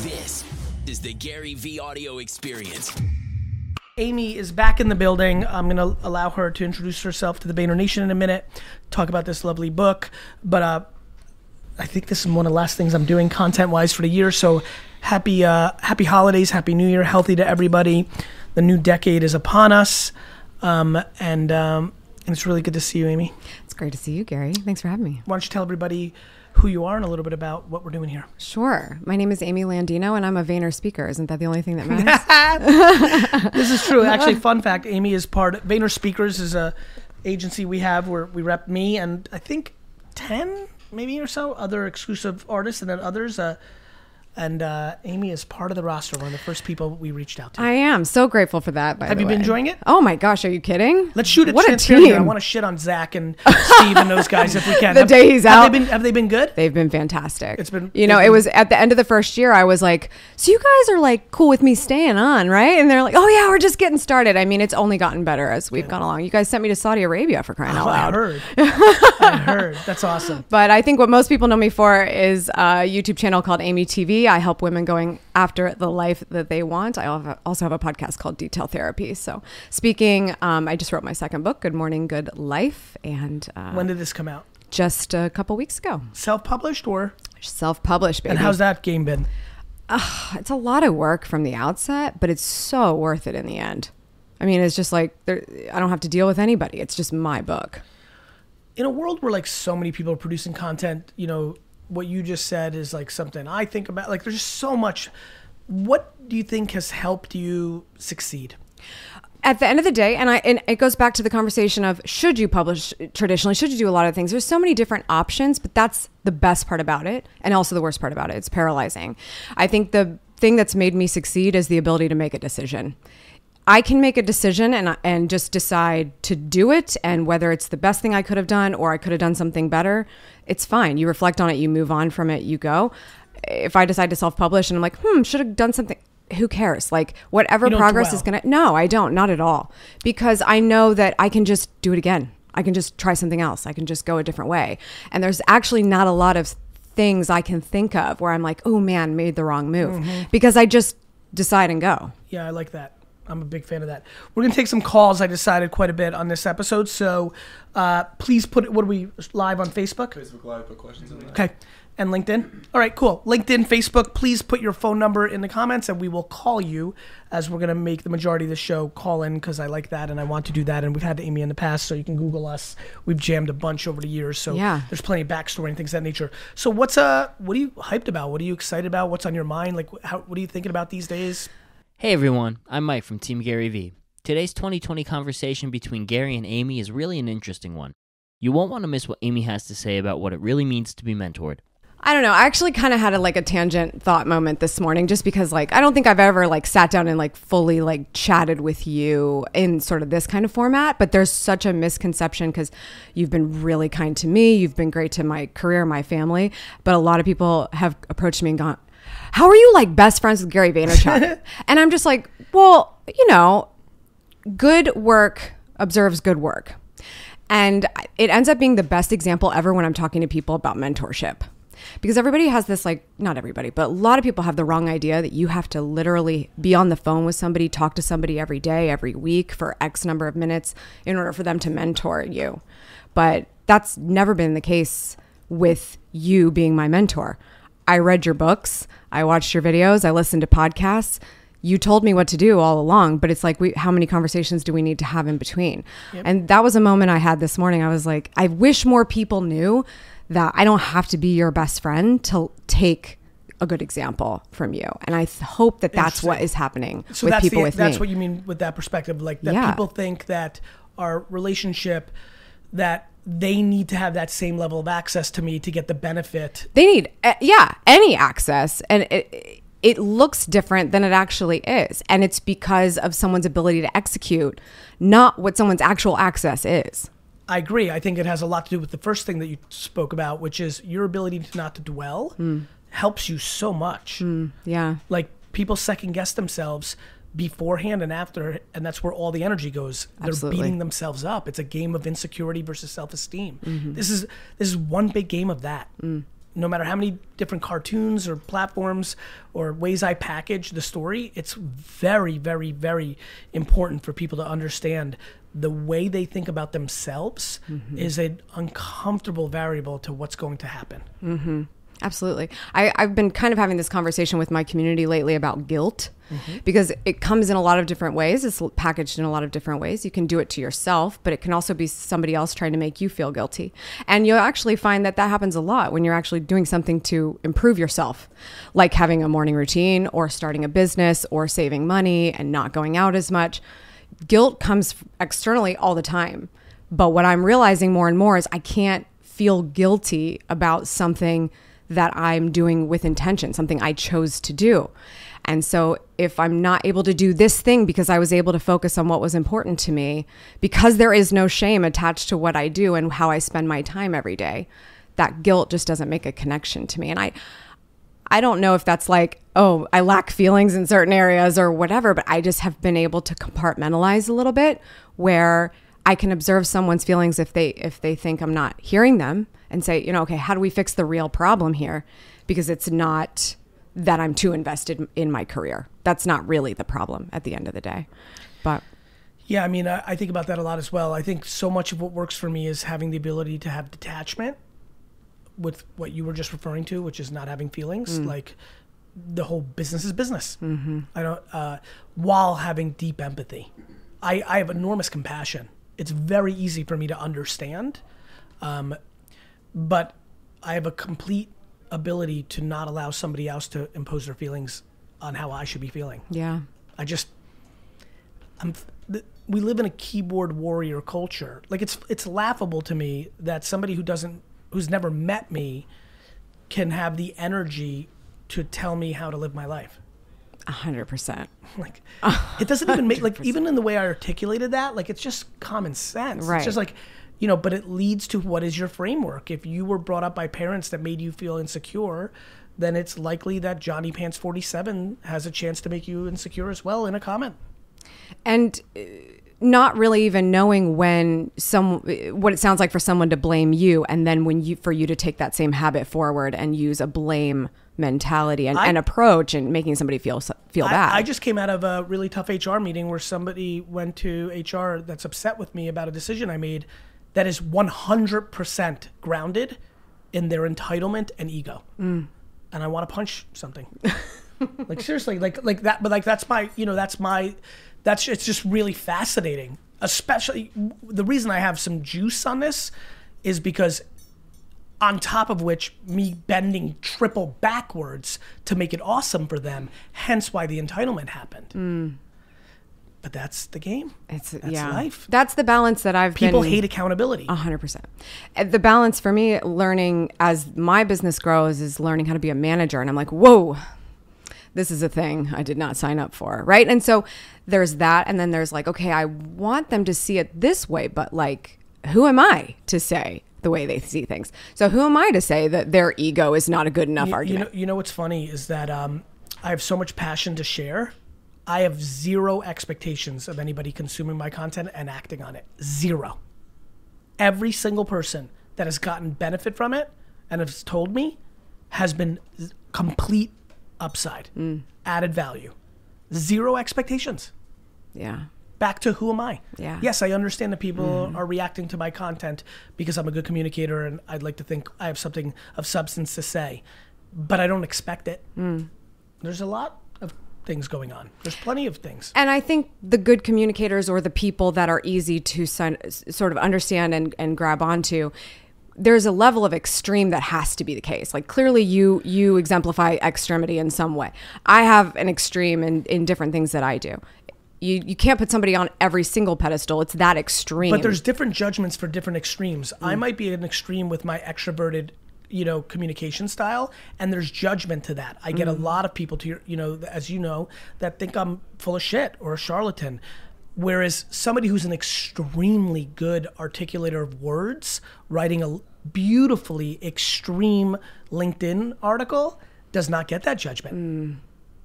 This is the Gary V audio experience. Amy is back in the building. I'm going to allow her to introduce herself to the Vayner Nation in a minute, talk about this lovely book. But I think this is one of the last things I'm doing content-wise for the year. So happy holidays, happy New Year, healthy to everybody. The new decade is upon us, and it's really good to see you, Amy. It's great to see you, Gary. Thanks for having me. Why don't you tell everybody who you are and a little bit about what we're doing here? Sure. My name is Amy Landino, and I'm a Vayner speaker. Isn't that the only thing that matters? This is true. Actually, fun fact, Amy is Vayner Speakers is a agency we have where we rep me and I think 10 maybe or so other exclusive artists, and then others. And Amy is part of the roster, one of the first people we reached out to. I am so grateful for that, by the way. Have you been enjoying it? Oh my gosh, are you kidding? Let's shoot it What a transparently. I team. want to shit on Zach and Steve and those guys if we can. The day he's out. Have they been good? They've been fantastic. It was at the end of the first year, I was like, so you guys are like cool with me staying on, right? And they're like, oh yeah, we're just getting started. I mean, it's only gotten better as we've gone along. You guys sent me to Saudi Arabia for crying out loud. I heard. That's awesome. But I think what most people know me for is a YouTube channel called Amy TV. I help women going after the life that they want. I also have a podcast called Detail Therapy. So speaking, I just wrote my second book, Good Morning, Good Life. And when did this come out? Just a couple weeks ago. Self-published or? Self-published, baby. And how's that game been? It's a lot of work from the outset, but it's so worth it in the end. I mean, it's just like, I don't have to deal with anybody. It's just my book. In a world where like so many people are producing content, you know, what you just said is like something I think about. Like there's just so much. What do you think has helped you succeed? At the end of the day, and it goes back to the conversation of should you publish traditionally, should you do a lot of things? There's so many different options, but that's the best part about it, and also the worst part about it. It's paralyzing. I think the thing that's made me succeed is the ability to make a decision. I can make a decision and just decide to do it, and whether it's the best thing I could have done or I could have done something better, it's fine. You reflect on it, you move on from it, you go. If I decide to self-publish and I'm like, should have done something, who cares? Like whatever progress is gonna, no, I don't, not at all. Because I know that I can just do it again. I can just try something else. I can just go a different way. And there's actually not a lot of things I can think of where I'm like, oh man, made the wrong move. Because I just decide and go. Yeah, I like that. I'm a big fan of that. We're going to take some calls. I decided quite a bit on this episode. So please what are we live on Facebook? Facebook Live, put questions in there. Okay. And LinkedIn? All right, cool. LinkedIn, Facebook, please put your phone number in the comments and we will call you, as we're going to make the majority of the show call in because I like that and I want to do that. And we've had Amy in the past, so you can Google us. We've jammed a bunch over the years. So there's plenty of backstory and things of that nature. So what are you hyped about? What are you excited about? What's on your mind? Like, what are you thinking about these days? Hey everyone, I'm Mike from Team Gary V. Today's 2020 conversation between Gary and Amy is really an interesting one. You won't want to miss what Amy has to say about what it really means to be mentored. I don't know. I actually kind of had a tangent thought moment this morning, just because I don't think I've ever sat down and fully chatted with you in sort of this kind of format, but there's such a misconception because you've been really kind to me. You've been great to my career, my family, but a lot of people have approached me and gone, how are you best friends with Gary Vaynerchuk? And I'm just like, well, good work observes good work. And it ends up being the best example ever when I'm talking to people about mentorship. Because everybody has this, not everybody, but a lot of people have the wrong idea that you have to literally be on the phone with somebody, talk to somebody every day, every week for X number of minutes in order for them to mentor you. But that's never been the case with you being my mentor. I read your books, I watched your videos, I listened to podcasts. You told me what to do all along, but it's how many conversations do we need to have in between? Yep. And that was a moment I had this morning. I was like, I wish more people knew that I don't have to be your best friend to take a good example from you. And I hope that that's what is happening with people with me. That's what you mean with that perspective, people think that our relationship, that they need to have that same level of access to me to get the benefit. They need, any access. And it looks different than it actually is. And it's because of someone's ability to execute, not what someone's actual access is. I agree. I think it has a lot to do with the first thing that you spoke about, which is your ability to not to dwell helps you so much. Yeah. People second guess themselves beforehand and after, and that's where all the energy goes. Absolutely. They're beating themselves up. It's a game of insecurity versus self-esteem. This is one big game of that. no matter how many different cartoons or platforms or ways I package the story, it's very, very, very important for people to understand the way they think about themselves is an uncomfortable variable to what's going to happen. Absolutely. I've been kind of having this conversation with my community lately about guilt because it comes in a lot of different ways. It's packaged in a lot of different ways. You can do it to yourself, but it can also be somebody else trying to make you feel guilty. And you'll actually find that happens a lot when you're actually doing something to improve yourself, like having a morning routine or starting a business or saving money and not going out as much. Guilt comes externally all the time. But what I'm realizing more and more is I can't feel guilty about something that I'm doing with intention, something I chose to do. And so if I'm not able to do this thing because I was able to focus on what was important to me, because there is no shame attached to what I do and how I spend my time every day, that guilt just doesn't make a connection to me. And I don't know if that's like, oh, I lack feelings in certain areas or whatever, but I just have been able to compartmentalize a little bit where I can observe someone's feelings if they think I'm not hearing them and say, okay, how do we fix the real problem here? Because it's not that I'm too invested in my career. That's not really the problem at the end of the day. But yeah, I mean, I think about that a lot as well. I think so much of what works for me is having the ability to have detachment with what you were just referring to, which is not having feelings. Like the whole business is business. I don't, while having deep empathy. I have enormous compassion. It's very easy for me to understand, but I have a complete ability to not allow somebody else to impose their feelings on how I should be feeling. yeah, We live in a keyboard warrior culture. Like it's laughable to me that somebody who's never met me can have the energy to tell me how to live my life. 100%. Like it doesn't even make, like, even in the way I articulated that, like, it's just common sense. Right. It's just like, but it leads to what is your framework. If you were brought up by parents that made you feel insecure, then it's likely that Johnny Pants 47 has a chance to make you insecure as well in a comment. And not really even knowing what it sounds like for someone to blame you, and then for you to take that same habit forward and use a blame mentality and approach and making somebody feel bad. I just came out of a really tough HR meeting where somebody went to HR that's upset with me about a decision I made that is 100% grounded in their entitlement and ego. And I want to punch something. Like seriously, like that, but like it's just really fascinating. Especially the reason I have some juice on this is because on top of which me bending triple backwards to make it awesome for them, hence why the entitlement happened. But that's the game. That's life. That's the balance that People hate accountability. 100%. The balance for me, learning as my business grows, is learning how to be a manager. And I'm like, whoa, this is a thing I did not sign up for, right? And so there's that. And then there's like, okay, I want them to see it this way, but like, who am I to say the way they see things? So who am I to say that their ego is not a good enough argument? You know what's funny is that I have so much passion to share. I have zero expectations of anybody consuming my content and acting on it. Zero. Every single person that has gotten benefit from it and has told me has been complete upside, added value. Zero expectations. Yeah. Back to who am I? Yeah. Yes, I understand that people are reacting to my content because I'm a good communicator and I'd like to think I have something of substance to say, but I don't expect it. There's a lot of things going on. There's plenty of things. And I think the good communicators, or the people that are easy to sort of understand and grab onto, there's a level of extreme that has to be the case. Like clearly you exemplify extremity in some way. I have an extreme in different things that I do. You can't put somebody on every single pedestal. It's that extreme. But there's different judgments for different extremes. I might be an extreme with my extroverted, communication style, and there's judgment to that. I get a lot of people as you know, that think I'm full of shit or a charlatan. Whereas somebody who's an extremely good articulator of words, writing a beautifully extreme LinkedIn article, does not get that judgment.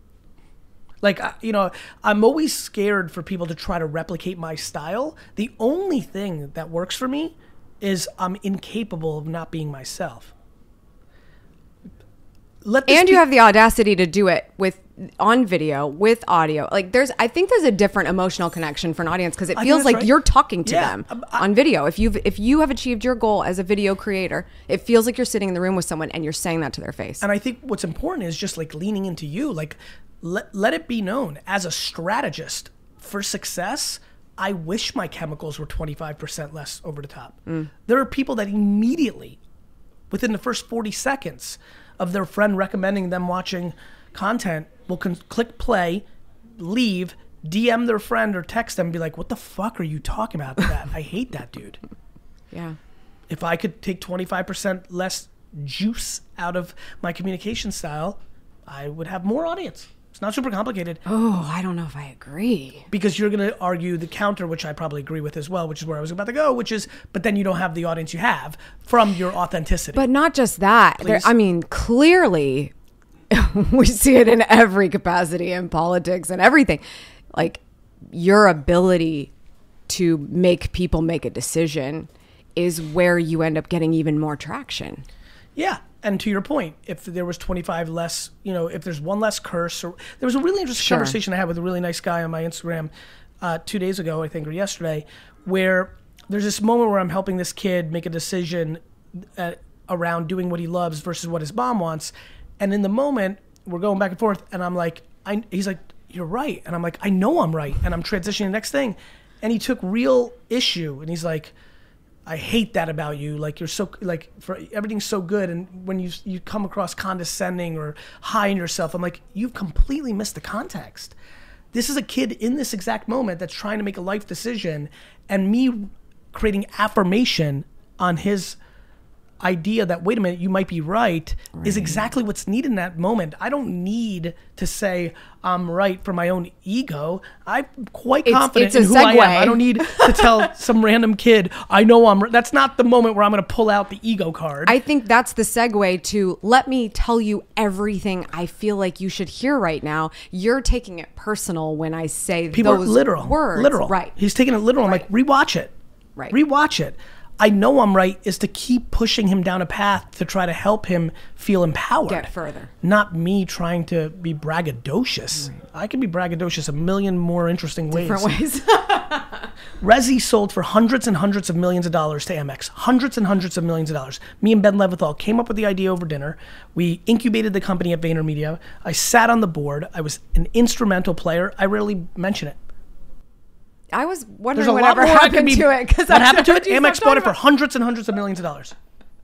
Like, I'm always scared for people to try to replicate my style. The only thing that works for me is I'm incapable of not being myself. And you have the audacity to do it on video, with audio. Like I think there's a different emotional connection for an audience because it feels like you're talking to them on video. If you have achieved your goal as a video creator, it feels like you're sitting in the room with someone and you're saying that to their face. And I think what's important is just like leaning into you. Like let it be known as a strategist for success. I wish my chemicals were 25% less over the top. There are people that immediately, within the first 40 seconds of their friend recommending them watching content, will click play, leave, DM their friend or text them and be like, what the fuck are you talking about that? I hate that dude. Yeah. If I could take 25% less juice out of my communication style, I would have more audience. It's not super complicated. Oh, I don't know if I agree. Because you're going to argue the counter, which I probably agree with as well, which is where I was about to go, which is, but then you don't have the audience you have from your authenticity. But not just that. I mean, clearly, we see it in every capacity in politics and everything. Like, your ability to make people make a decision is where you end up getting even more traction. Yeah. And to your point, if there was 25 less, if there's one less curse, or there was a really interesting conversation I had with a really nice guy on my Instagram 2 days ago, I think, or yesterday, where there's this moment where I'm helping this kid make a decision around doing what he loves versus what his mom wants. And in the moment, we're going back and forth, and I'm like, he's like, you're right. And I'm like, I know I'm right. And I'm transitioning to the next thing. And he took real issue, and he's like, I hate that about you. Like, you're so, like, for everything's so good, and when you come across condescending or high in yourself, I'm like, you've completely missed the context. This is a kid in this exact moment that's trying to make a life decision, and me creating affirmation on his idea that, wait a minute, you might be right, is exactly what's needed in that moment. I don't need to say I'm right for my own ego. I'm quite confident in who I am. I don't need to tell some random kid, I know I'm right. That's not the moment where I'm going to pull out the ego card. I think that's the segue to, let me tell you everything I feel like you should hear right now. You're taking it personal when I say People those are literal. words. Literal. Right. He's taking it literal. I'm like, rewatch it. Right. Rewatch it. I know I'm right is to keep pushing him down a path to try to help him feel empowered. Get further. Not me trying to be braggadocious. Right. I can be braggadocious a million more interesting ways. Different ways. Resi sold for hundreds and hundreds of millions of dollars to Amex. Hundreds and hundreds of millions of dollars. Me and Ben Leventhal came up with the idea over dinner. We incubated the company at VaynerMedia. I sat on the board. I was an instrumental player. I rarely mention it. I was wondering whatever happened to it. What happened to it? Amex bought it for hundreds and hundreds of millions of dollars.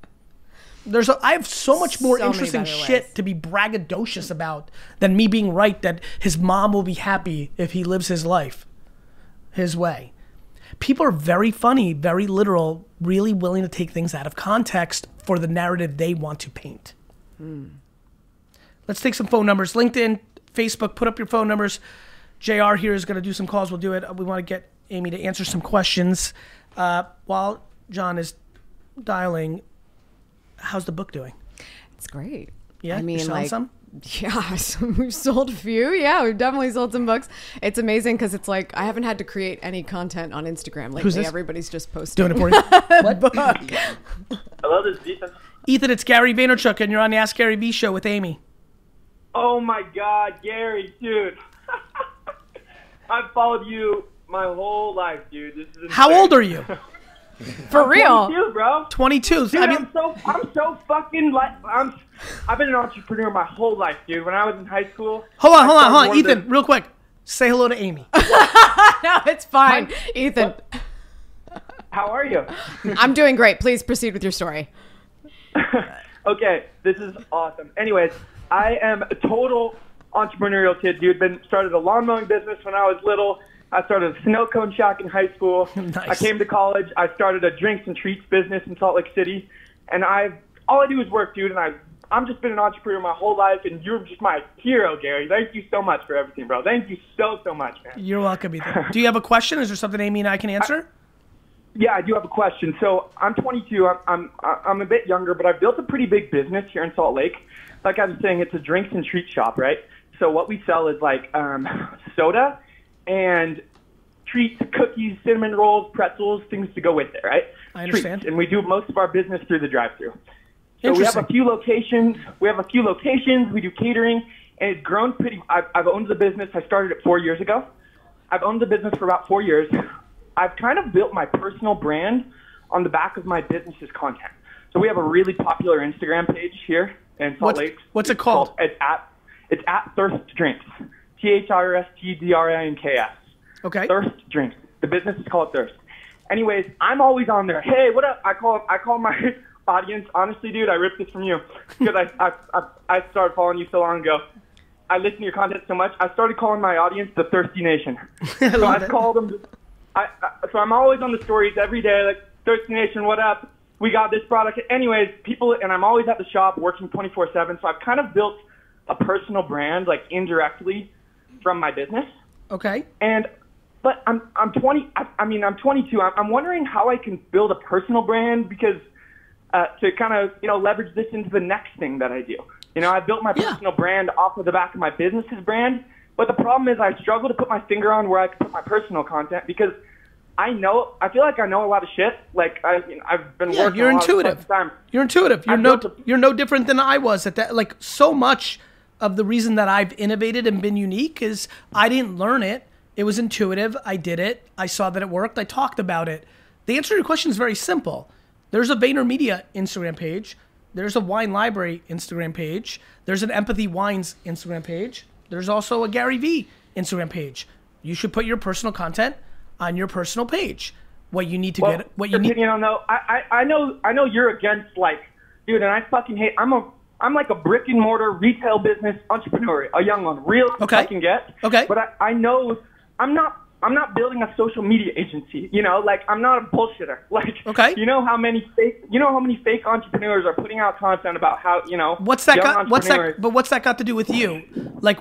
I have so much more interesting shit to be braggadocious about than me being right that his mom will be happy if he lives his life his way. People are very funny, very literal, really willing to take things out of context for the narrative they want to paint. Let's take some phone numbers. LinkedIn, Facebook, put up your phone numbers. JR here is going to do some calls. We'll do it. We want to get Amy to answer some questions. While John is dialing, how's the book doing? It's great. Yeah, I mean, you're selling some? Yeah, we've sold a few. Yeah, we've definitely sold some books. It's amazing because it's like I haven't had to create any content on Instagram lately. Who's this? Everybody's just posting. Doing it for you? What book? Hello, this is Ethan. Ethan, it's Gary Vaynerchuk, and you're on the Ask Gary Vee show with Amy. Oh my God, Gary, dude. I've followed you my whole life, dude. This is insane. How old are you? For real? 22, bro. 22. Dude, I mean, I'm so fucking I've been an entrepreneur my whole life, dude. When I was in high school. Hold on, Ethan, real quick. Say hello to Amy. No, it's fine, Ethan. How are you? I'm doing great. Please proceed with your story. Okay, this is awesome. Anyways, I am a total entrepreneurial kid, dude. Started a lawn mowing business when I was little. I started a snow cone shack in high school. Nice. I came to college. I started a drinks and treats business in Salt Lake City. And all I do is work, dude. And I'm just been an entrepreneur my whole life. And you're just my hero, Gary. Thank you so much for everything, bro. Thank you so much, man. You're welcome, Ethan. Do you have a question? Is there something Amy and I can answer? Yeah, I do have a question. So I'm 22. I'm a bit younger, but I've built a pretty big business here in Salt Lake. Like I was saying, it's a drinks and treat shop, right? So what we sell is like soda and treats, cookies, cinnamon rolls, pretzels, things to go with it, right? I understand. Treats. And we do most of our business through the drive-thru. So we have Interesting. a few locations. We do catering, and it's grown pretty. I've owned the business. I started it 4 years ago. I've owned the business for about 4 years. I've kind of built my personal brand on the back of my business's content. So we have a really popular Instagram page here in Salt Lake. What's it called? It's at Thirst Drinks. THIRSTDRINKS. Okay. Thirst Drinks. The business is called Thirst. Anyways, I'm always on there. Hey, what up? I call my audience. Honestly, dude, I ripped this from you because I started following you so long ago. I listen to your content so much. I started calling my audience the Thirsty Nation. So I call them. So I'm always on the stories every day, like Thirsty Nation, what up? We got this product. Anyways, and I'm always at the shop working 24/7. So I've kind of built a personal brand, like indirectly, from my business. Okay. But I'm 20. I'm 22. I'm wondering how I can build a personal brand because to kind of leverage this into the next thing that I do. I built my personal brand off of the back of my business's brand, but the problem is I struggle to put my finger on where I can put my personal content because I feel like I know a lot of shit. Like I've been working. You're a lot intuitive. of time. You're intuitive. You're no different than I was at that. Like so much of the reason that I've innovated and been unique is I didn't learn it. It was intuitive. I did it. I saw that it worked. I talked about it. The answer to your question is very simple. There's a VaynerMedia Instagram page. There's a Wine Library Instagram page. There's an Empathy Wines Instagram page. There's also a Gary V Instagram page. You should put your personal content on your personal page. What you need to get. What you need. Though, I know you're against dude, and I fucking hate. I'm like a brick and mortar retail business entrepreneur, a young one, real fucking get. Okay. But I know I'm not building a social media agency. I'm not a bullshitter. Okay. You know how many fake entrepreneurs are putting out content about how What's that got to do with you? Like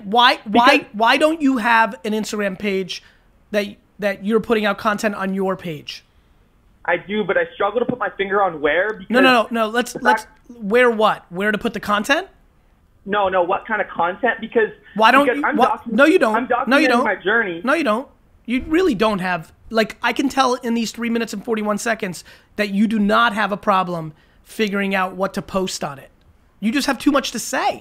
why don't you have an Instagram page that you're putting out content on your page? I do, but I struggle to put my finger on where. Because No. Let's where what? Where to put the content? No. What kind of content? Because why don't you? No, you don't. I'm documenting my journey. No, you don't. You really don't have. Like I can tell in these 3 minutes and 41 seconds that you do not have a problem figuring out what to post on it. You just have too much to say.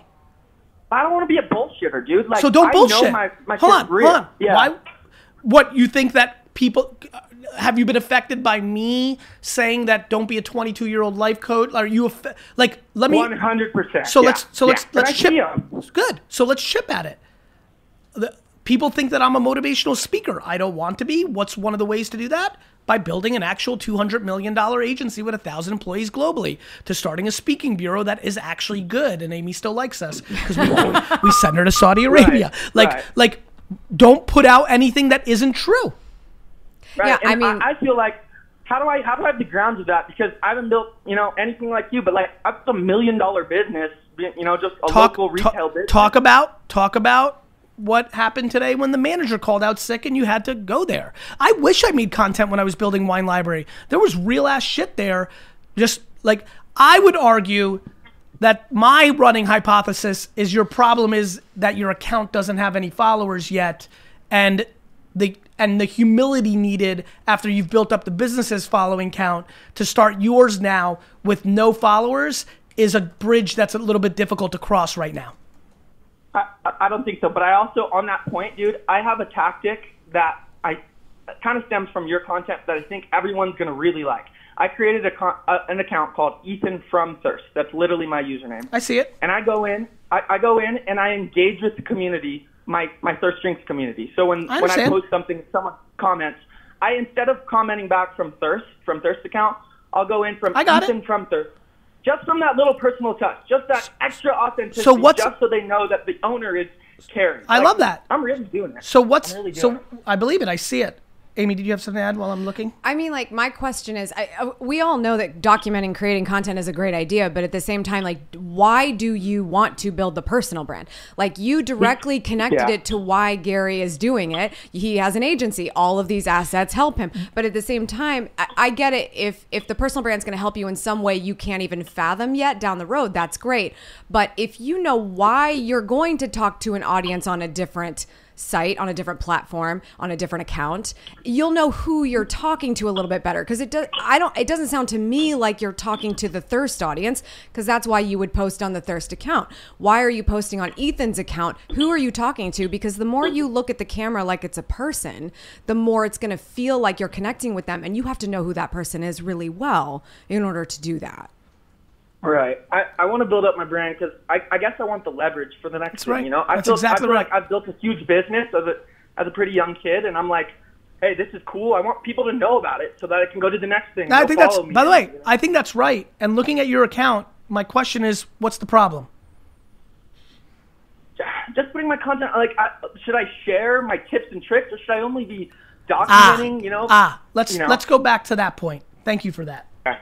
I don't want to be a bullshitter, dude. So don't bullshit. My Hold on. Yeah. Why? What you think that people? Have you been affected by me saying that don't be a 22-year-old life coach? Are you let me 100%. So let's chip. Yeah. Good. So let's chip at it. People think that I'm a motivational speaker. I don't want to be. What's one of the ways to do that? By building an actual $200 million agency with 1,000 employees globally, to starting a speaking bureau that is actually good. And Amy still likes us because we send her to Saudi Arabia. Right. Don't put out anything that isn't true. Right. Yeah, and I feel like how do I have the grounds of that? Because I haven't built anything like you, but I've built $1 million business. Just a local retail business. Talk about what happened today when the manager called out sick and you had to go there. I wish I made content when I was building Wine Library. There was real ass shit there. Just I would argue that my running hypothesis is your problem is that your account doesn't have any followers yet, and the humility needed after you've built up the business's following count to start yours now with no followers is a bridge that's a little bit difficult to cross right now. I don't think so, but I also, on that point, dude, I have a tactic that kind of stems from your content that I think everyone's going to really like. I created an account called Ethan from Thirst. That's literally my username. I see it. And I go in and I engage with the community, my Thirst Drinks community. So when I post something, someone comments, instead of commenting back from Thirst account, I'll go in from Ethan from Thirst. Just from that little personal touch, just that extra authenticity, just so they know that the owner is caring. I love that. I'm really doing that. So I believe it. I see it. Amy, did you have something to add while I'm looking? I mean, my question is, we all know that documenting, creating content is a great idea, but at the same time, why do you want to build the personal brand? You directly connected it to why Gary is doing it. He has an agency. All of these assets help him. But at the same time, I get it. If the personal brand is going to help you in some way you can't even fathom yet down the road, that's great. But if you know why you're going to talk to an audience on a different site, on a different platform, on a different account, you'll know who you're talking to a little bit better. Because it doesn't sound to me like you're talking to the Thirst audience, because that's why you would post on the Thirst account. Why are you posting on Ethan's account? Who are you talking to? Because the more you look at the camera like it's a person, the more it's going to feel like you're connecting with them, and you have to know who that person is really well in order to do that. Right. I want to build up my brand because I guess I want the leverage for the next thing. Right. You know, That's exactly right. like I've built a huge business as a pretty young kid, and I'm like, hey, this is cool. I want people to know about it so that I can go to the next thing. I think that's, me, by the way, you know? I think that's right. And looking at your account, my question is, what's the problem? Just putting my content, like, should I share my tips and tricks, or should I only be documenting, Let's go back to that point. Thank you for that. Okay.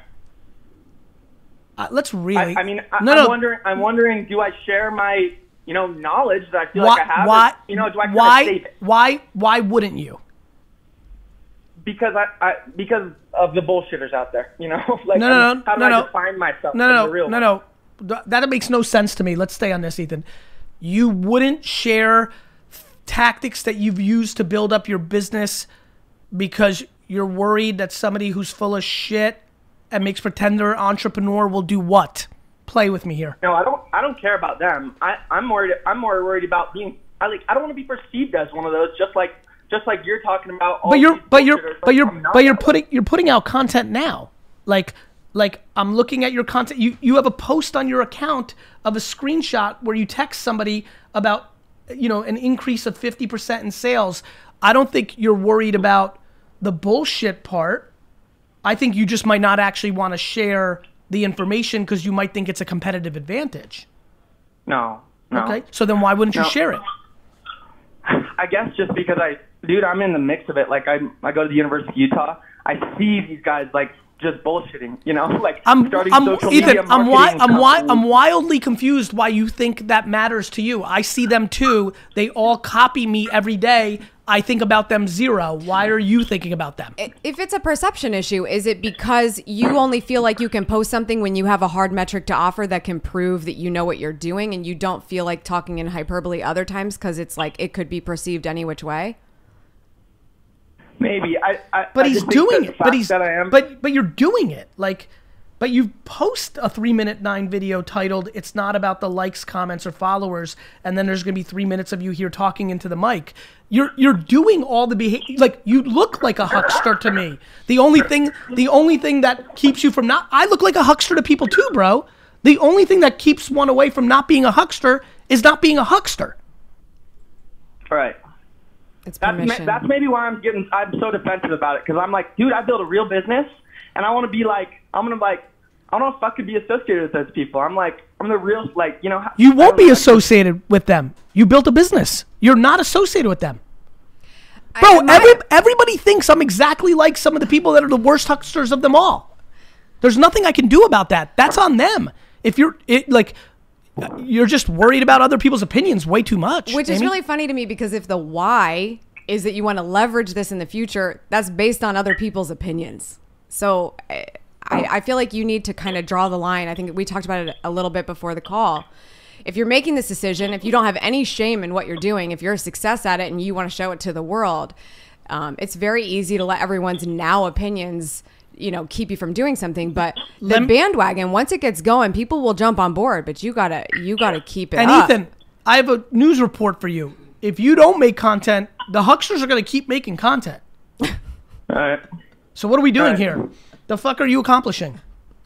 Let's really. I'm wondering, do I share my, knowledge that I feel like I have? Why? Do I kind of save it? Why wouldn't you? Because because of the bullshitters out there, like No. How do I define myself? No. That makes no sense to me. Let's stay on this, Ethan. You wouldn't share tactics that you've used to build up your business because you're worried that somebody who's full of shit and makes pretender entrepreneur will do what? Play with me here. No, I don't care about them. I'm more worried about being. I don't want to be perceived as one of those. Just like you're talking about. All you're putting out content now. Like I'm looking at your content. You have a post on your account of a screenshot where you text somebody about an increase of 50% in sales. I don't think you're worried about the bullshit part. I think you just might not actually want to share the information because you might think it's a competitive advantage. No. Okay, so then why wouldn't you share it? I guess just because I'm in the mix of it. Like I go to the University of Utah. I see these guys just bullshitting, starting social media marketing. I'm wildly confused why you think that matters to you. I see them too. They all copy me every day. I think about them zero. Why are you thinking about them? If it's a perception issue, is it because you only feel like you can post something when you have a hard metric to offer that can prove that you know what you're doing, and you don't feel like talking in hyperbole other times because it's like it could be perceived any which way? Maybe but he's doing it. But you're doing it. But you post a 3-minute 9 video titled "It's not about the likes, comments, or followers," and then there's gonna be 3 minutes of you here talking into the mic. You're doing all the behavior. Like, you look like a huckster to me. The only thing that keeps you from not. I look like a huckster to people too, bro. The only thing that keeps one away from not being a huckster is not being a huckster. All right. It's permission. That's maybe why I'm so defensive about it, because I'm like, dude, I built a real business, and I want to be I don't know if I could be associated with those people. I'm the real, You won't be associated with them. You built a business. You're not associated with them. Bro, everybody thinks I'm exactly like some of the people that are the worst hucksters of them all. There's nothing I can do about that. That's on them. If you're just worried about other people's opinions way too much. Which is really funny to me, because if the why is that you want to leverage this in the future, that's based on other people's opinions. So I feel like you need to kind of draw the line. I think we talked about it a little bit before the call. If you're making this decision, if you don't have any shame in what you're doing, if you're a success at it and you want to show it to the world, it's very easy to let everyone's now opinions keep you from doing something. But the bandwagon, once it gets going, people will jump on board, but you gotta keep it up. And Ethan, I have a news report for you. If you don't make content, the hucksters are gonna keep making content. All right. So what are we doing here? The fuck are you accomplishing?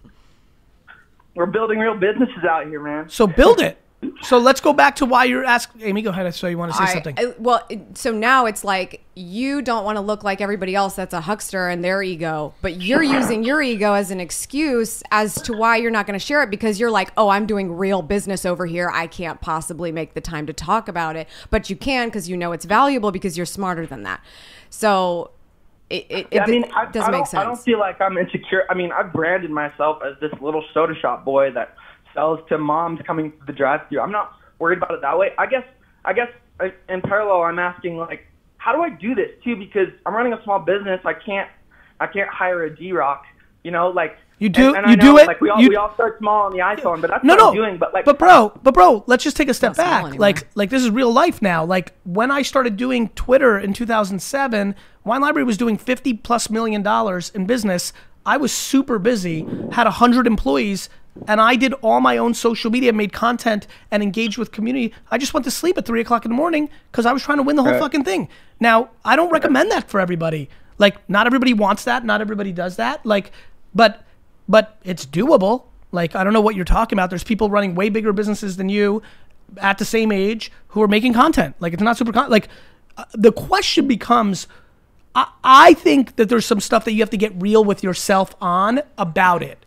We're building real businesses out here, man. So build it. So let's go back to why you're asking. Amy, go ahead. I saw you want to say something. So now it's like you don't want to look like everybody else that's a huckster and their ego, but you're using your ego as an excuse as to why you're not going to share it, because you're like, oh, I'm doing real business over here. I can't possibly make the time to talk about it, but you can because you know it's valuable because you're smarter than that. So it doesn't make sense. I don't feel like I'm insecure. I mean, I've branded myself as this little soda shop boy that sells to moms coming to the drive-thru. I'm not worried about it that way. I guess in parallel, I'm asking, how do I do this too? Because I'm running a small business. I can't hire a D-Rock, You know, like you do. And you I know, do it. Like we all start small on the iPhone, but that's what I'm doing. But like, but bro, let's just take a step Not small back. anymore. Like this is real life now. Like when I started doing Twitter in 2007, Wine Library was doing $50+ million in business. I was super busy, had 100 employees, and I did all my own social media, made content, and engaged with community. I just went to sleep at 3 o'clock in the morning because I was trying to win the whole fucking thing. Now, I don't recommend that for everybody. Like, not everybody wants that. Not everybody does that. Like, but it's doable. Like, I don't know what you're talking about. There's people running way bigger businesses than you at the same age who are making content. Like, it's not super, the question becomes, I think that there's some stuff that you have to get real with yourself on about it.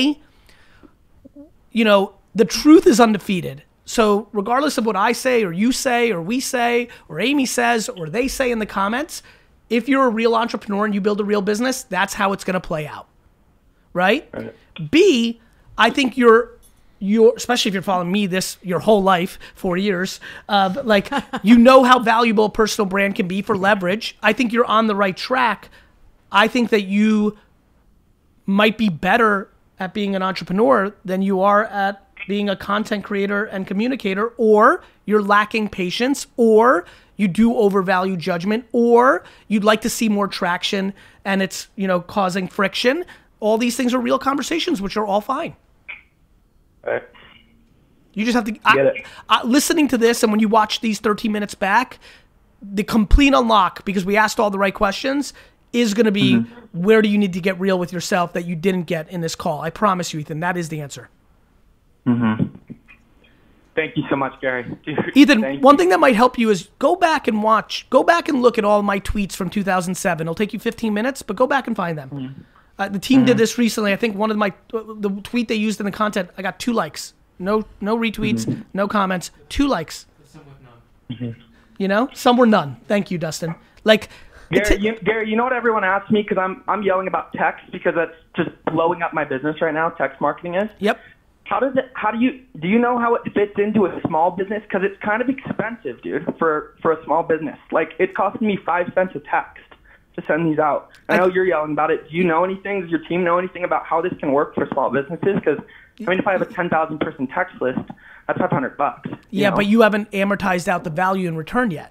You know, the truth is undefeated. So regardless of what I say or you say or we say or Amy says or they say in the comments, if you're a real entrepreneur and you build a real business, that's how it's going to play out. Right? B, I think you're especially if you're following me your whole life, 4 years, like, you know how valuable a personal brand can be for leverage. I think you're on the right track. I think that you might be better at being an entrepreneur than you are at being a content creator and communicator, or you're lacking patience, or you do overvalue judgment, or you'd like to see more traction and it's, you know, causing friction. All these things are real conversations, which are all fine. Right. You just have to listening to this, and when you watch these 13 minutes back, the complete unlock, because we asked all the right questions, is going to be where do you need to get real with yourself that you didn't get in this call. I promise you, Ethan, that is the answer. Thank you so much, Gary. Dude, Ethan, one thing that might help you is go back and look at all my tweets from 2007. It'll take you 15 minutes, but go back and find them. The team did this recently. I think one of the tweet they used in the content, I got 2 likes. No retweets, no comments, 2 likes. Some with none. You know, some were none. Thank you, Dustin. Like, Gary, you know what everyone asks me, because I'm yelling about text because that's just blowing up my business right now. Text marketing is. Yep. Do you know how it fits into a small business? Because it's kind of expensive, dude, for a small business. Like, it's costing me 5 cents a text to send these out. I know you're yelling about it. Do you know anything? Does your team know anything about how this can work for small businesses? Because, I mean, if I have a 10,000 person text list, that's $500. Yeah, but you haven't amortized out the value in return yet.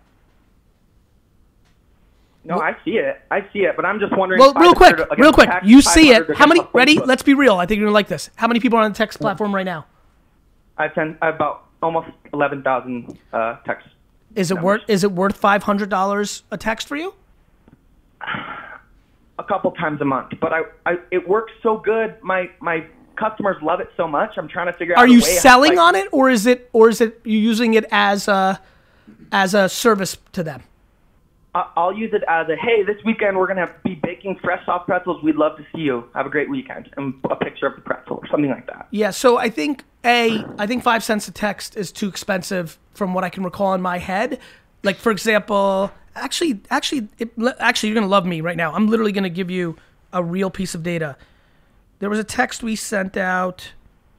No, I see it, but I'm just wondering. Well, real quick, you see it. How many? Ready? Let's be real. I think you're gonna like this. How many people are on the text platform right now? I've about almost 11,000 texts. Is it worth $500 a text for you? A couple times a month, but it works so good. My customers love it so much. I'm trying to figure out. Are you selling on it, or is it you using it as a service to them? I'll use it as hey, this weekend we're going to be baking fresh soft pretzels. We'd love to see you. Have a great weekend. And a picture of the pretzel or something like that. Yeah, so I think 5 cents a text is too expensive from what I can recall in my head. Like, for example, actually, you're going to love me right now. I'm literally going to give you a real piece of data. There was a text we sent out.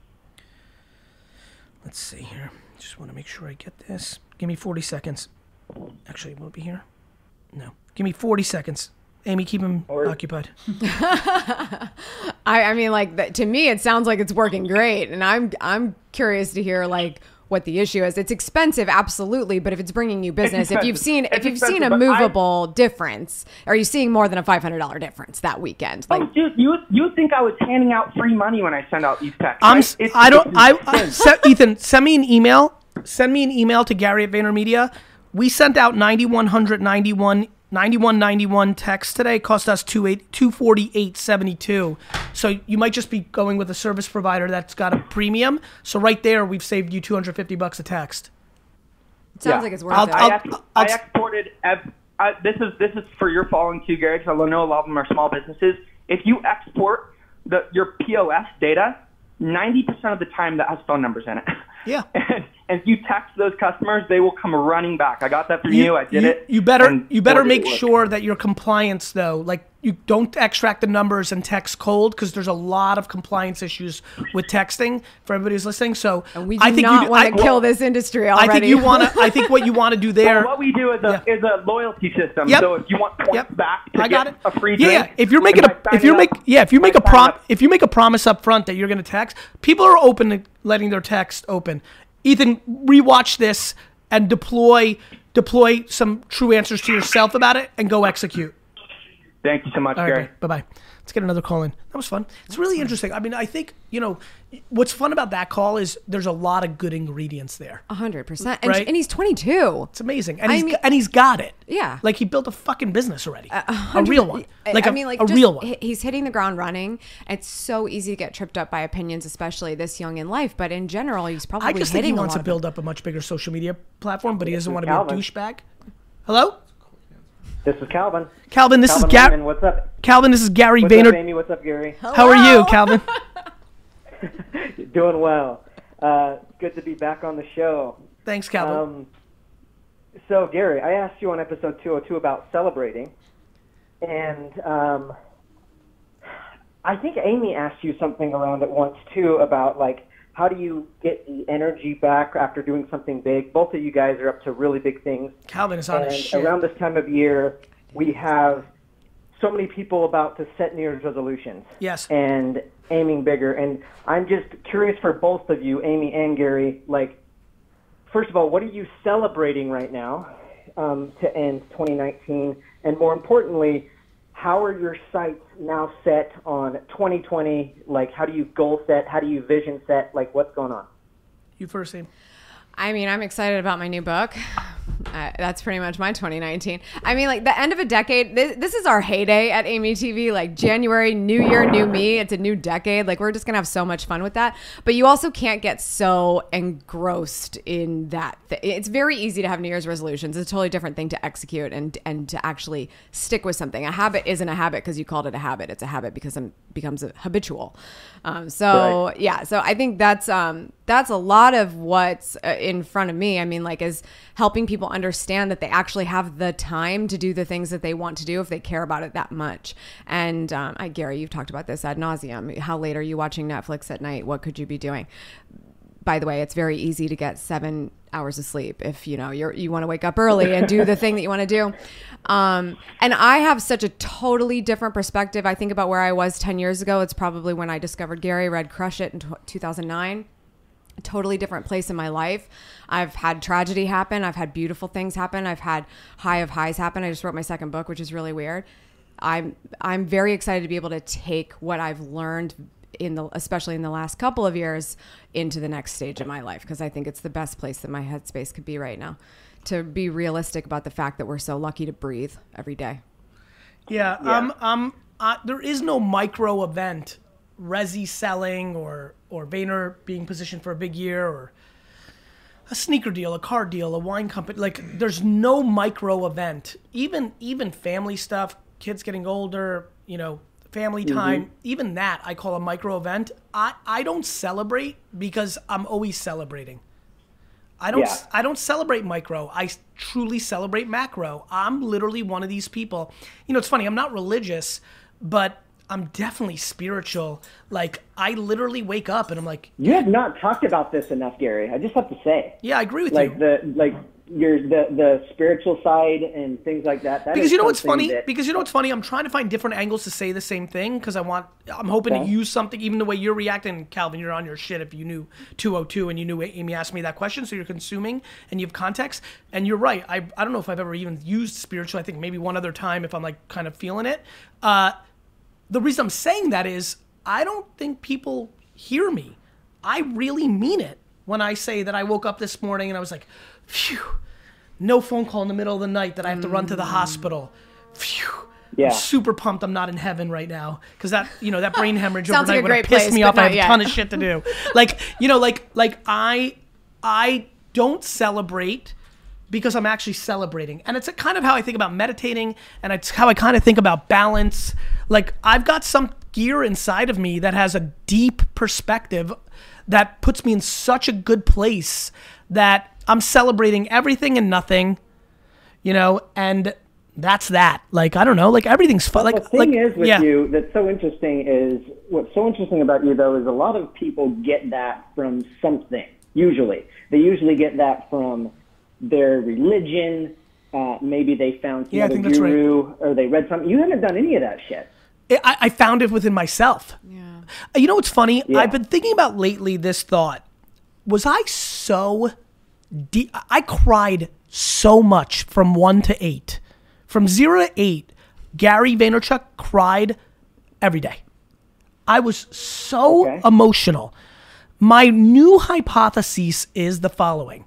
Let's see here. Just want to make sure I get this. Give me 40 seconds. Actually, will it be here? No. Give me 40 seconds. Amy, keep him occupied. I mean, like, to me, it sounds like it's working great, and I'm curious to hear like what the issue is. It's expensive, absolutely, but if it's bringing you business, if you've seen a movable difference, are you seeing more than a $500 difference that weekend? Like, oh, dude, you would think I was handing out free money when I send out these texts. Ethan, send me an email. Send me an email to Gary at VaynerMedia. We sent out 9191 texts today. Cost us $248.72. So you might just be going with a service provider that's got a premium. So right there, we've saved you $250 a text. It sounds like it's worth it. I exported. This is for your following too, Gary, because I know a lot of them are small businesses. If you export your POS data, 90% of the time that has phone numbers in it. Yeah. And if you text those customers, they will come running back. I got that from you. I did it. You better make work. sure that your compliance, though, like you don't extract the numbers and text cold, because there's a lot of compliance issues with texting for everybody who's listening. So And we do not want to kill this industry already. I think you want to. I think what you want to do there. Well, what we do is a loyalty system. Yep. So if you want points back to get a free drink, yeah. If you're making if you make a promise up front that you're going to text, people are open to letting their text open. Ethan, rewatch this and deploy some true answers to yourself about it, and go execute. Thank you so much, All Gary. right, bye-bye. Let's get another call in. That was fun. It's really interesting. I mean, I think, what's fun about that call is there's a lot of good ingredients there. 100%. Right? And he's 22. It's amazing. And he's got it. Yeah. Like, he built a fucking business already. A real one. A just, real one. He's hitting the ground running. It's so easy to get tripped up by opinions, especially this young in life. But in general, he's probably I just think he hitting wants to build up a much bigger social media platform, but he doesn't want to be a douchebag. Hello? This is Calvin. Calvin, this is Gary. What's up? Calvin, this is Gary What's Vayner. up, Amy? What's up, Gary? How are you, Calvin? Doing well. Good to be back on the show. Thanks, Calvin. So, Gary, I asked you on episode 202 about celebrating, and I think Amy asked you something around it once, too, about, like, how do you get the energy back after doing something big? Both of you guys are up to really big things. Calvin is on his shit. Around this time of year, we have so many people about to set New Year's resolutions. Yes. And aiming bigger. And I'm just curious for both of you, Amy and Gary, like, first of all, what are you celebrating right now to end 2019? And more importantly, how are your sights now set on 2020? Like, how do you goal set? How do you vision set? Like, what's going on? You first, Amy. I mean, I'm excited about my new book. That's pretty much my 2019. I mean, like, the end of a decade, this is our heyday at Amy TV. Like, January, new year, new me. It's a new decade. Like, we're just going to have so much fun with that. But you also can't get so engrossed in that. It's very easy to have New Year's resolutions. It's a totally different thing to execute and to actually stick with something. A habit isn't a habit because you called it a habit. It's a habit because it becomes habitual. So I think that's a lot of what's in front of me. I mean, like, is helping people understand that they actually have the time to do the things that they want to do if they care about it that much. And Gary, you've talked about this ad nauseum. How late are you watching Netflix at night? What could you be doing? By the way, it's very easy to get 7 hours of sleep if you want to wake up early and do the thing that you want to do. And I have such a totally different perspective. I think about where I was 10 years ago. It's probably when I discovered Gary, read Crush It in 2009. A totally different place in my life. I've had tragedy happen. I've had beautiful things happen. I've had high of highs happen. I just wrote my second book, which is really weird. I'm very excited to be able to take what I've learned especially in the last couple of years into the next stage of my life, because I think it's the best place that my headspace could be right now, to be realistic about the fact that we're so lucky to breathe every day. Yeah. There is no micro event, resi selling or Vayner being positioned for a big year, or a sneaker deal, a car deal, a wine company. Like, there's no micro event. Even family stuff, kids getting older, family time, even that I call a micro event. I don't celebrate because I'm always celebrating. I don't celebrate micro. I truly celebrate macro. I'm literally one of these people. It's funny, I'm not religious, but I'm definitely spiritual. Like, I literally wake up and I'm like, you have not talked about this enough, Gary. I just have to say. Yeah, I agree with you. The spiritual side and things like that. Because you know what's funny? I'm trying to find different angles to say the same thing, because I'm hoping to use something, even the way you're reacting. Calvin, you're on your shit if you knew 202 and you knew Amy asked me that question, so you're consuming and you have context. And you're right. I don't know if I've ever even used spiritual. I think maybe one other time if I'm like kind of feeling it. The reason I'm saying that is I don't think people hear me. I really mean it when I say that I woke up this morning and I was like, phew, no phone call in the middle of the night that I have to run to the hospital. Phew. Yeah. I'm super pumped I'm not in heaven right now, because that brain hemorrhage overnight would have pissed me off. I have a ton of shit to do. I don't celebrate because I'm actually celebrating. And it's kind of how I think about meditating, and it's how I kind of think about balance. Like, I've got some gear inside of me that has a deep perspective that puts me in such a good place that I'm celebrating everything and nothing, you know, and that's that. Like, I don't know, like everything's fun. Like, the thing is with yeah. you that's so interesting is what's so interesting about you though is a lot of people get that from something. Usually, they usually get that from their religion. Maybe they found some other guru, or they read something. You haven't done any of that shit. I found it within myself. Yeah. You know what's funny? Yeah. I've been thinking about lately this thought. Was I so deep? I cried so much from 1 to 8. From 0 to 8, Gary Vaynerchuk cried every day. I was so emotional. My new hypothesis is the following.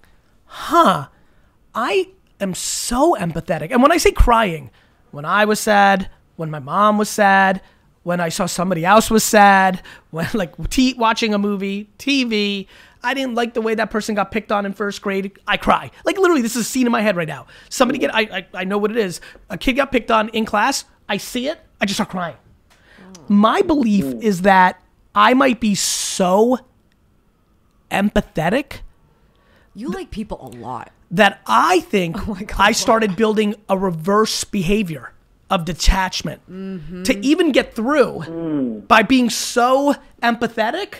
I am so empathetic. And when I say crying, when I was sad, when my mom was sad, when I saw somebody else was sad, when like watching a movie, TV, I didn't like the way that person got picked on in first grade, I cry. Like literally, this is a scene in my head right now. Somebody I know what it is. A kid got picked on in class, I see it, I just start crying. My belief is that I might be so empathetic. You like people a lot. That I think God. I started building a reverse behavior of detachment to even get through. By being so empathetic,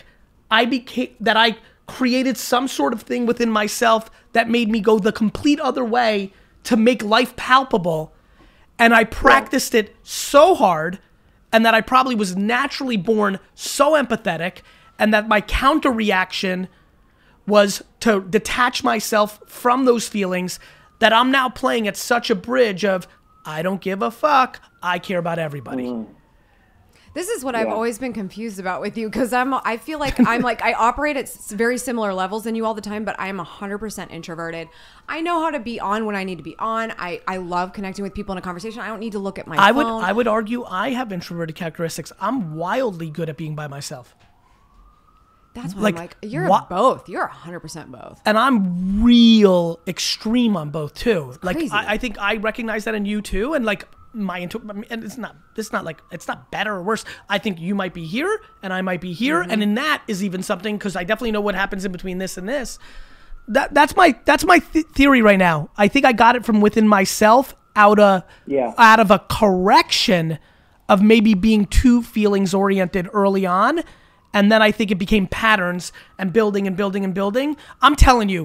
I created some sort of thing within myself that made me go the complete other way to make life palpable. And I practiced it so hard, and that I probably was naturally born so empathetic, and that my counter reaction was to detach myself from those feelings, that I'm now playing at such a bridge of, I don't give a fuck, I care about everybody. This is what I've always been confused about with you, because I feel like I operate at very similar levels than you all the time, but I am 100% introverted. I know how to be on when I need to be on. I love connecting with people in a conversation. I don't need to look at my phone. I would argue I have introverted characteristics. I'm wildly good at being by myself. That's why Like, I'm like, you're what- both. You're 100% both. And I'm real extreme on both too. Like crazy. I think I recognize that in you too. And like and it's not like, it's not better or worse. I think you might be here and I might be here. And in that is even something, because I definitely know what happens in between this and this. That's my theory right now. I think I got it from within myself out of a correction of maybe being too feelings oriented early on. And then I think it became patterns and building and building and building. I'm telling you,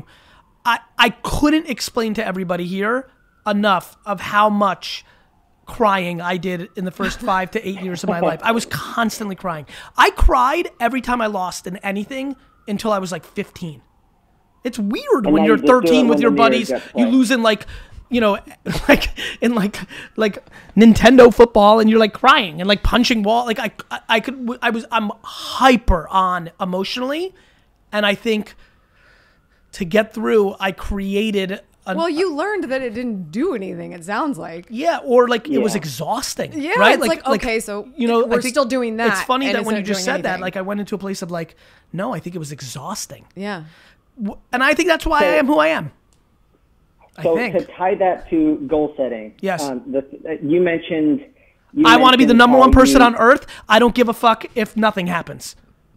I couldn't explain to everybody here enough of how much crying I did in the first 5 to 8 years of my life. I was constantly crying. I cried every time I lost in anything until I was like 15. It's weird when you're 13 with your buddies, you lose in like, you know, like in like Nintendo football, and you're like crying and like punching wall. Like I'm hyper on emotionally, and I think to get through, I created. Well, you learned that it didn't do anything. It sounds like. Yeah, or like it was exhausting. Yeah, right? it's like okay, so you know, we're still doing that. It's funny that when you just said that, anything. like I went into a place of like, no, I think it was exhausting. Yeah. And I think that's why I am who I am. So to tie that to goal setting, yes, you mentioned. I want to be the number one person on earth. I don't give a fuck if nothing happens.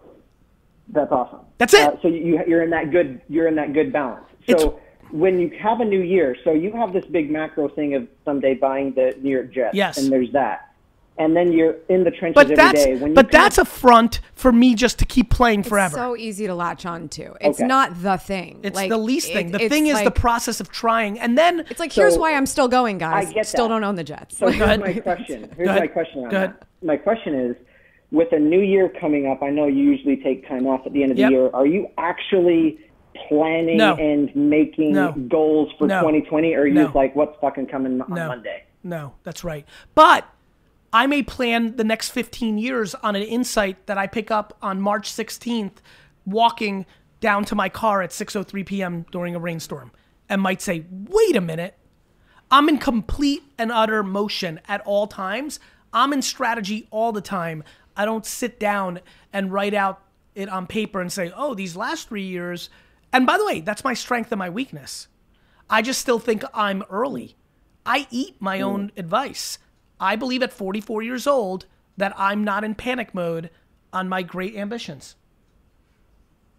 That's awesome. That's it. So you're in that good balance. So when you have a new year, so you have this big macro thing of someday buying the New York Jets. Yes. And there's that. And then you're in the trenches every day. That's a front for me just to keep playing forever. It's so easy to latch on to. It's not the thing. It's like, the least thing. The thing is like, the process of trying. And then it's like, here's why I'm still going, guys. I get still that. don't own the Jets. So here's my question. My question is, with a new year coming up, I know you usually take time off at the end of the year. Are you actually planning and making goals for 2020? Or are you just like, what's fucking coming on Monday? No, that's right. But I may plan the next 15 years on an insight that I pick up on March 16th, walking down to my car at 6:03 p.m. during a rainstorm, and might say, wait a minute, I'm in complete and utter motion at all times. I'm in strategy all the time. I don't sit down and write out it on paper and say, oh, these last 3 years. And by the way, that's my strength and my weakness. I just still think I'm early. I eat my own advice. I believe at 44 years old that I'm not in panic mode on my great ambitions.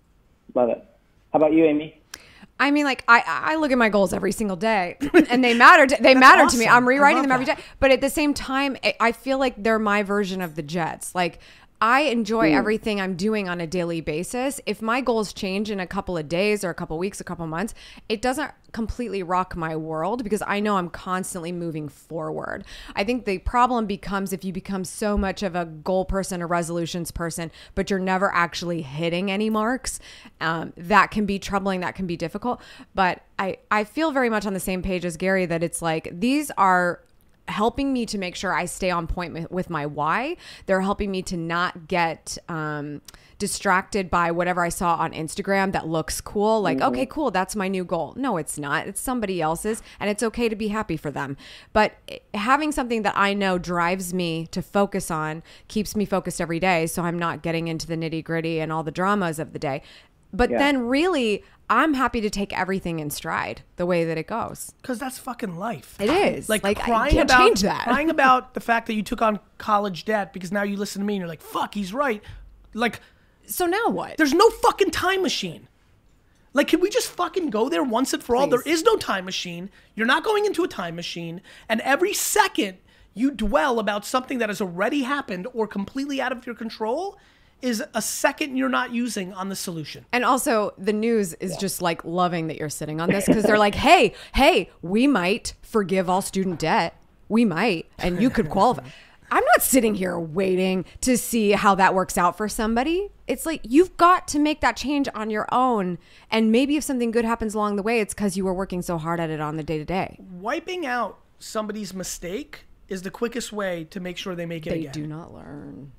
Love it. How about you, Amy? I mean, like I look at my goals every single day, and they matter. They matter to me. awesome. I'm rewriting I them love every day. But at the same time, I feel like they're my version of the Jets. Like I enjoy everything I'm doing on a daily basis. If my goals change in a couple of days or a couple of weeks, a couple of months, it doesn't completely rock my world because I know I'm constantly moving forward. I think the problem becomes if you become so much of a goal person, a resolutions person, but you're never actually hitting any marks. That can be troubling. That can be difficult. But I feel very much on the same page as Gary that it's like these are helping me to make sure I stay on point with my why. They're helping me to not get distracted by whatever I saw on Instagram that looks cool. Like, okay, cool, that's my new goal. No, it's not. It's somebody else's, and it's okay to be happy for them. But having something that I know drives me to focus on keeps me focused every day, so I'm not getting into the nitty gritty and all the dramas of the day. But then really, I'm happy to take everything in stride the way that it goes. Because that's fucking life. It is. Like I crying can't about, change that. crying about the fact that you took on college debt because now you listen to me and you're like, fuck, he's right. Like, So now what? there's no fucking time machine. Like, can we just fucking go there once and for all? Please. There is no time machine. You're not going into a time machine. And every second you dwell about something that has already happened or completely out of your control is a second you're not using on the solution. And also, the news is just like loving that you're sitting on this because they're like, hey, we might forgive all student debt. We might, and you could qualify. I'm not sitting here waiting to see how that works out for somebody. It's like you've got to make that change on your own. And maybe if something good happens along the way, it's because you were working so hard at it on the day to day. Wiping out somebody's mistake is the quickest way to make sure they make it They again. do not learn.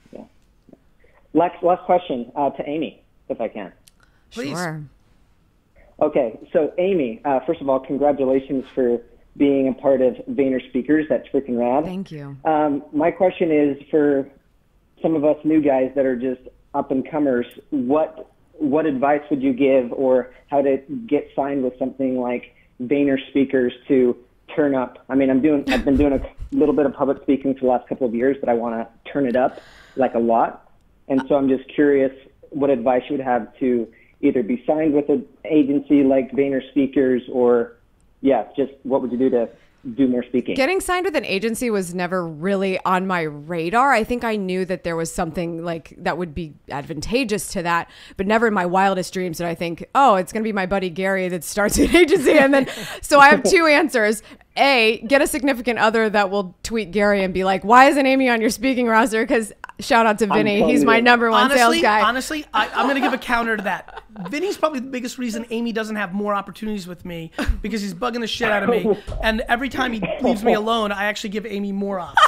Last question to Amy, if I can. Please. Sure. Okay, so Amy, first of all, congratulations for being a part of Vayner Speakers. That's freaking rad. Thank you. My question is for some of us new guys that are just up and comers. What advice would you give, or how to get signed with something like Vayner Speakers to turn up? I mean, I've been doing a little bit of public speaking for the last couple of years, but I want to turn it up like a lot. And so I'm just curious what advice you would have to either be signed with an agency like Vayner Speakers, or just what would you do to do more speaking? Getting signed with an agency was never really on my radar. I think I knew that there was something like that would be advantageous to that, but never in my wildest dreams did I think, oh, it's going to be my buddy Gary that starts an agency. And then, so I have two answers. A, get a significant other that will tweet Gary and be like, why isn't Amy on your speaking roster? Because shout out to Vinny. He's my number one sales guy. Honestly, I'm going to give a counter to that. Vinny's probably the biggest reason Amy doesn't have more opportunities with me because he's bugging the shit out of me. And every time he leaves me alone, I actually give Amy more ops.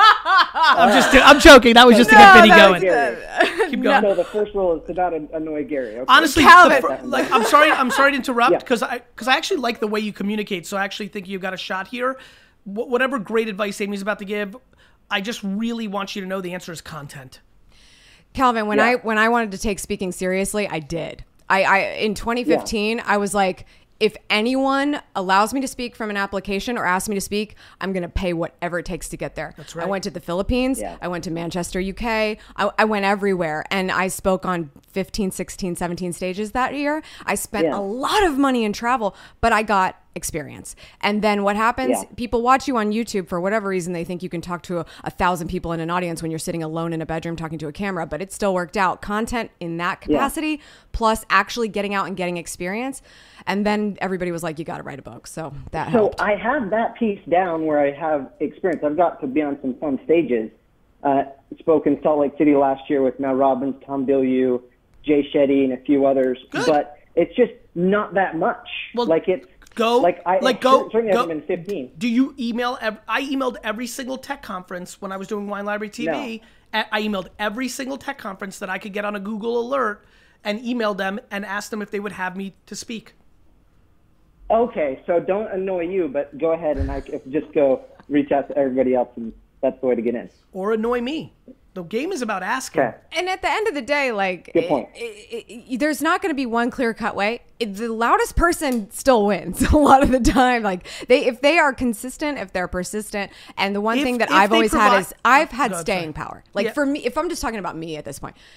I'm joking. That was just to get Vinny going. Keep going. So the first rule is to not annoy Gary. Okay? Honestly, Calvin. I'm sorry to interrupt because I actually like the way you communicate. So I actually think you've got a shot here. Whatever great advice Amy's about to give, I just really want you to know the answer is content. Calvin, when I wanted to take speaking seriously, I did. I in 2015, I was like, if anyone allows me to speak from an application or asks me to speak, I'm going to pay whatever it takes to get there. That's right. I went to the Philippines. Yeah. I went to Manchester, UK. I went everywhere. And I spoke on 15, 16, 17 stages that year. I spent a lot of money in travel, but I got experience. And then what happens? Yeah. People watch you on YouTube for whatever reason. They think you can talk to 1,000 people in an audience when you're sitting alone in a bedroom talking to a camera, but it still worked out. Content in that capacity, plus actually getting out and getting experience. And then everybody was like, you got to write a book. So that helped. So I have that piece down where I have experience. I've got to be on some fun stages. Spoke in Salt Lake City last year with Mel Robbins, Tom Bilyeu, Jay Shetty, and a few others. Good. But it's just not that much. Well, like it's go. certainly hasn't been 15. Do you email? I emailed every single tech conference when I was doing Wine Library TV. No. I emailed every single tech conference that I could get on a Google alert and emailed them and asked them if they would have me to speak. Okay, so don't annoy you, but go ahead and just go reach out to everybody else, and that's the way to get in. Or annoy me. The game is about asking. Okay. And at the end of the day, like, Good point. there's not going to be one clear-cut way. The loudest person still wins a lot of the time. Like, if they are consistent, if they're persistent, and the one thing that I've always had is I've had staying power. Like, for me, if I'm just talking about me at this point,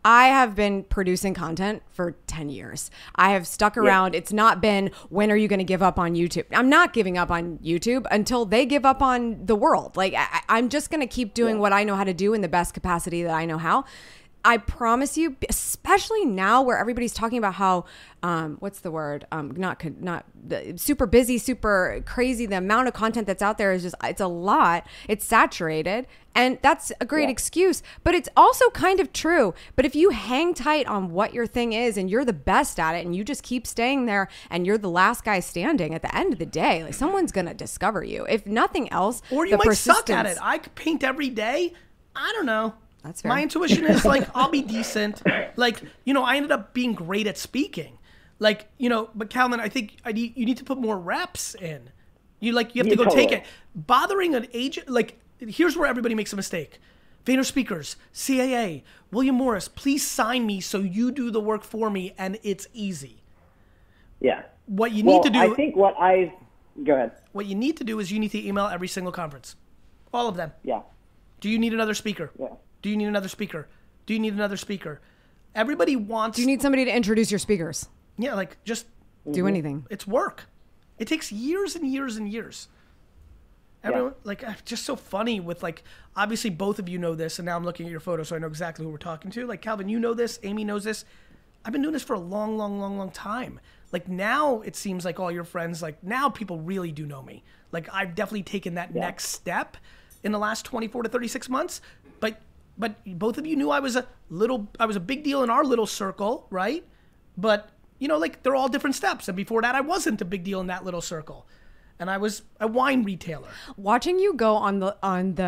I have been producing content for 10 years. I have stuck around. It's not been, when are you going to give up on YouTube? I'm not giving up on YouTube until they give up on the world. Like, I'm just going to keep doing what I know how to do in the best capacity that I know how. I promise you, especially now where everybody's talking about how, what's the word? Not super busy, super crazy. The amount of content that's out there is just, it's a lot. It's saturated. And that's a great excuse, but it's also kind of true. But if you hang tight on what your thing is and you're the best at it and you just keep staying there and you're the last guy standing, at the end of the day, like, someone's going to discover you. If nothing else, or you might suck at it. I could paint every day. I don't know. That's fair. My intuition is like, I'll be decent. Like, I ended up being great at speaking. Like, but Calvin, I think you need to put more reps in. You have to go take it. Bothering an agent, like, here's where everybody makes a mistake. Vayner Speakers, CAA, William Morris, please sign me so you do the work for me and it's easy. Yeah. What you need to do. I think go ahead. What you need to do is you need to email every single conference. All of them. Yeah. Do you need another speaker? Yeah. Do you need another speaker? Do you need another speaker? Everybody wants... Do you need somebody to introduce your speakers? Yeah, like, just... Do anything. It's work. It takes years and years and years. Everyone, like, just so funny with, like, obviously both of you know this, and now I'm looking at your photo, so I know exactly who we're talking to. Like, Calvin, you know this. Amy knows this. I've been doing this for a long, long, long, long time. Like, now it seems like all your friends, like, now people really do know me. Like, I've definitely taken that next step in the last 24 to 36 months, but both of you knew I was a big deal in our little circle, right? But, like, they're all different steps. And before that, I wasn't a big deal in that little circle. And I was a wine retailer. Watching you go on the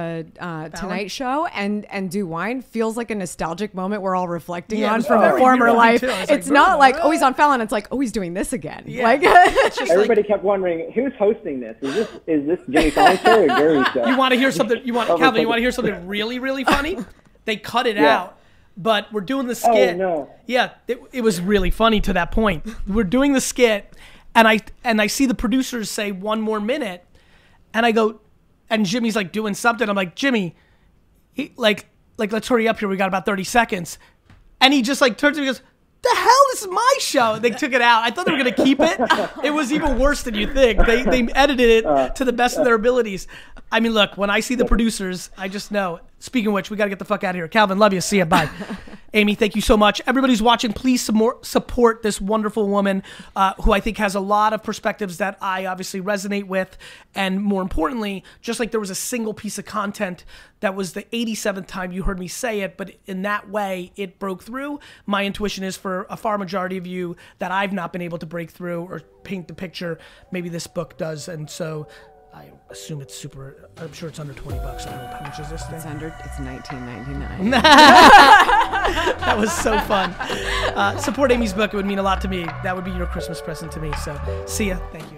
Tonight Show and do wine feels like a nostalgic moment we're all reflecting on from a former life. It's not like, oh, he's on Fallon. It's like, oh, he's doing this again. Yeah. Like, everybody kept wondering, who's hosting this? Is this Jimmy Fallon's show or Gary's show? You want to hear something? Calvin, you want to hear something really, really funny? They cut it out, but we're doing the skit. Oh, no. Yeah, it was really funny to that point. We're doing the skit, and I see the producers say 1 more minute, and I go, and Jimmy's like doing something. I'm like, Jimmy, like let's hurry up here. We got about 30 seconds. And he just like turns to me and goes, the hell, this is my show. They took it out. I thought they were going to keep it. It was even worse than you think. They edited it to the best of their abilities. I mean, look, when I see the producers, I just know. Speaking of which, we got to get the fuck out of here. Calvin, love you. See ya. Bye. Amy, thank you so much. Everybody's watching. Please support this wonderful woman who I think has a lot of perspectives that I obviously resonate with. And more importantly, just like there was a single piece of content that was the 87th time you heard me say it, but in that way it broke through. My intuition is for a far majority of you that I've not been able to break through or paint the picture. Maybe this book does. And so I assume it's super, I'm sure it's under $20. I don't know, how much is this thing? it's $19.99. That was so fun. Support Amy's book. It would mean a lot to me. That would be your Christmas present to me. So see ya. Thank you.